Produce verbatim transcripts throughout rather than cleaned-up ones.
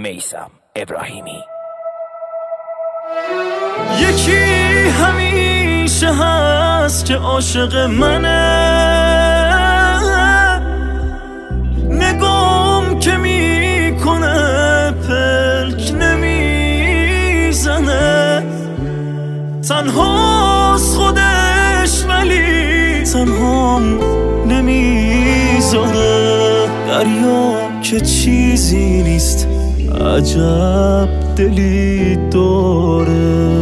میثم ابراهیمی. یکی همیشه هست که عاشق منه، نگام که میکنه پلک نمیزنه، تنهاست خودش ولی تنهام نمیذاره، دریا که چیزی نیست عجب دلی داره.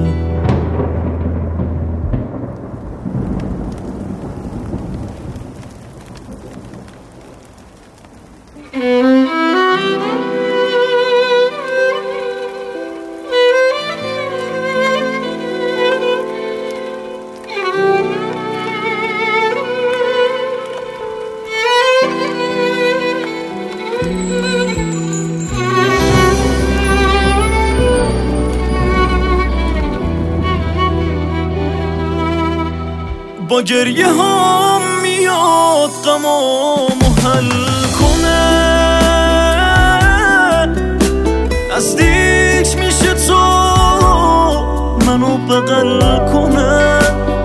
با گریه هم میاد غمامو حل کنه، نزدیک میشه تو منو بغل کنه،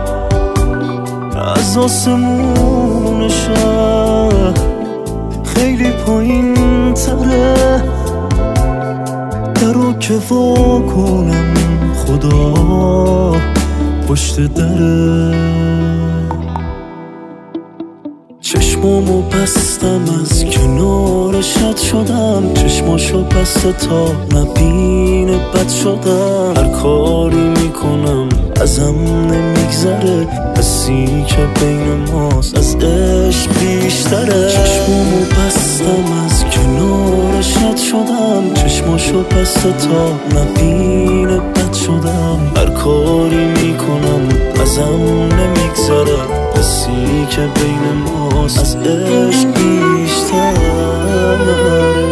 از آسمون شهر خیلی پایین تره، درو که وا کنم خدا پشت دره. چشمامو بستم از کنارش رد شدم، چشماشو بسته تا نبینه بد شدم، هر کاری میکنم ازم نمیگذره، حسی که بین ماست از عشق بیشتره. چشمامو بستم از کنارش رد شدم، چشماشو بسته تا نبینه بد شدم، هر کاری میکنم ازم نمیگذره، حسی که بین ماست از عشق بیشتره.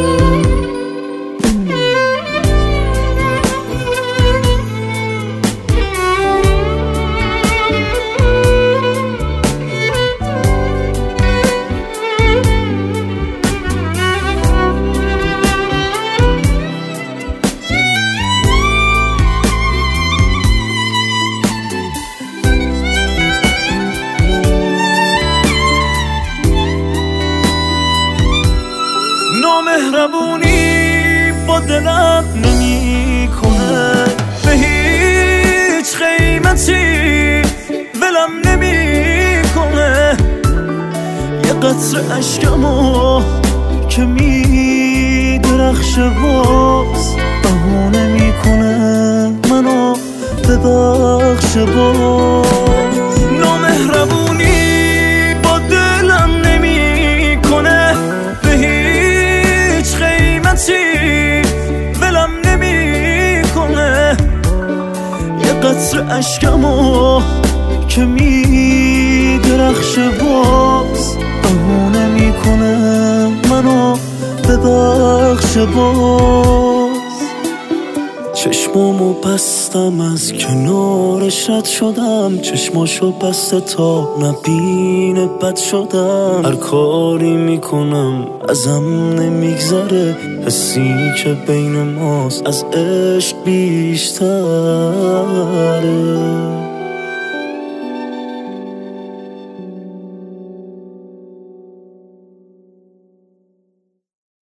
مهربونی با دلم نمی کنه، به هیچ قیمتی ولم نمی کنه، یه قطره اشکمو که می درخشه باز بهونه می کنه منو ببخشه باز. نامهربونی با دلم نمی کنه، به هیچ قیمتی ولم نمی کنه، یه قطره اشکمو که می درخشه باز بهونه می کنه منو ببخشه باز. چشمامو بستم از کنارش رد شدم، چشماشو بسته تا نبینه بد شدم، هر کاری میکنم ازم نمیگذره، حسی که بین ماست از عشق بیشتره.